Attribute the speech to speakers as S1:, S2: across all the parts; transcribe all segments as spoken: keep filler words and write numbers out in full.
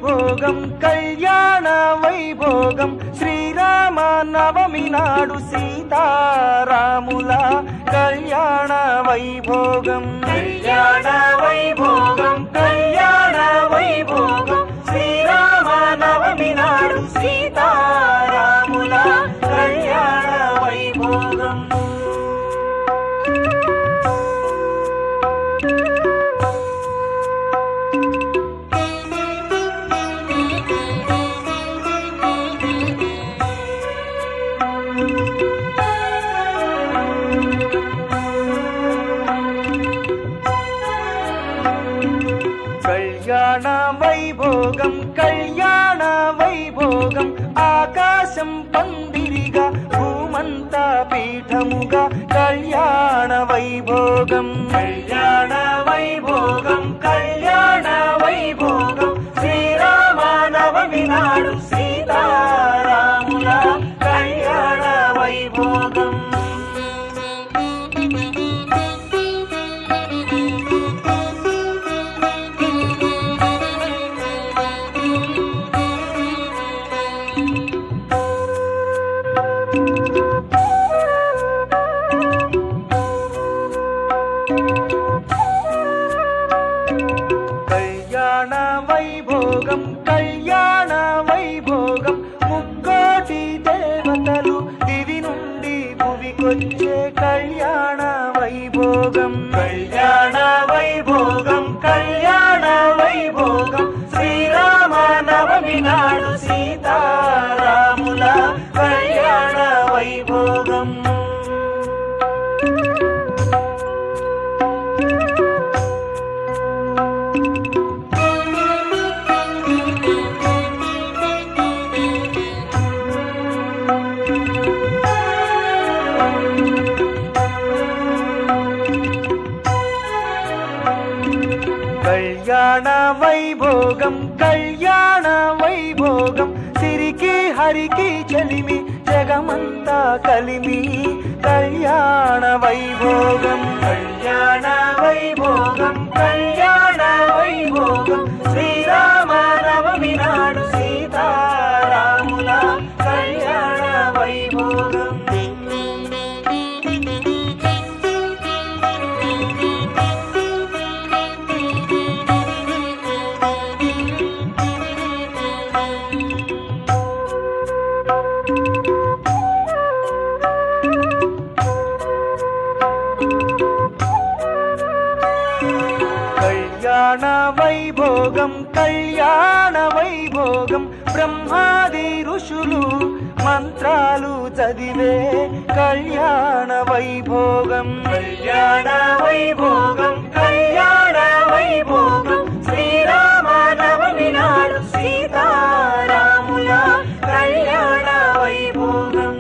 S1: వైభోగం కళ్యాణ వైభోగం శ్రీరామ నవమి నాడు సీతారాముల కళ్యాణ వైభోగం కళ్యాణ వైభోగం కళ్యాణ వైభోగం శ్రీరామ నవమి నాడు సీతారాముల కళ్యాణ వైభోగం కళ్యాణ వైభోగం కళ్యాణ వైభోగం ఆకాశం పందిరిగా భూమంతా పీఠముగా కళ్యాణ వైభోగం కళ్యాణ వైభోగం కళ్యాణ వైభోగం శ్రీరామ నవమి నాడు సీతారాముల కళ్యాణ వైభోగం కళ్యాణ వైభోగం కళ్యాణ వైభోగం ముక్కోటి దేవతలు దివి నుండి భువికొచ్చే కళ్యాణ వైభోగం కళ్యాణ వైభోగం కళ్యాణ వైభోగం శ్రీరామ నవమి నాడు సీతారాముల కళ్యాణ వైభోగం కళ్యాణ వైభోగం కళ్యాణ వైభోగం సిరికి హరికి చలిమి జగమంతా కలిమి కళ్యాణ వైభోగం కళ్యాణ వైభోగం కళ్యాణ వైభోగం శ్రీరామ నవమి నాడు సీతారాముల కళ్యాణ వైభోగం కళ్యాణ వైభోగం కళ్యాణ వైభోగం బ్రహ్మాది ఋషులు మంత్రాలు చదివే కళ్యాణ వైభోగం కళ్యాణ వైభోగం కళ్యాణ వైభోగం శ్రీరామ నవమి నాడు సీతారాముల కళ్యాణ వైభోగం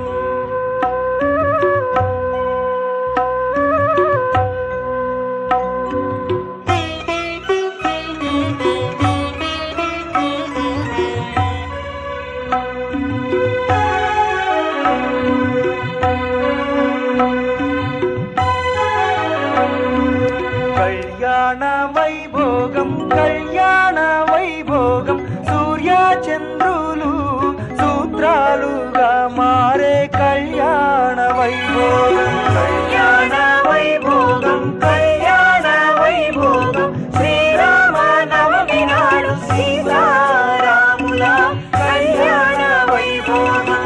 S1: కళ్యాణ వైభోగం కళ్యాణ వైభోగం సూర్య చంద్రులు సూత్రాలుగా మారే కళ్యాణ వైభోగం కళ్యాణ వైభోగం కళ్యాణ వైభోగం శ్రీరామ నవమి నాడు సీతారాముల కళ్యాణ వైభోగం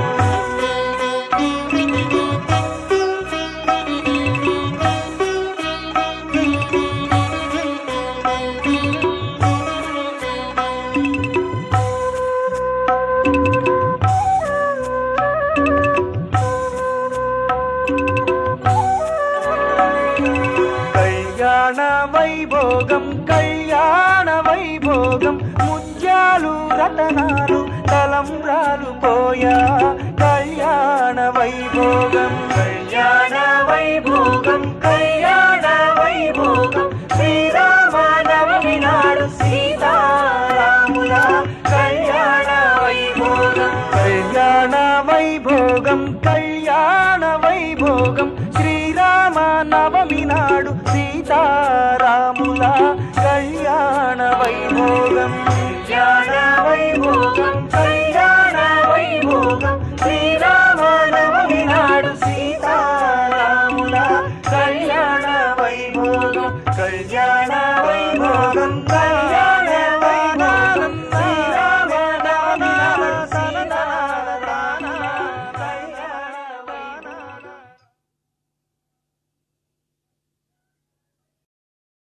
S1: కళ్యాణ వైభోగం కళ్యాణ వైభోగం ముత్యాలు రతనాలు తలంబ్రాలు పోయా కళ్యాణ వైభోగం కళ్యాణ వైభోగం కళ్యాణ వైభోగం శ్రీరామ నవమి నాడు సీతారాముల కళ్యాణ వైభోగం కళ్యాణ వైభోగం కళ్యాణ వైభోగం శ్రీరామ నవమి నాడు సీతారాముల కళ్యాణ వైభోగం కళ్యాణ వైభోగం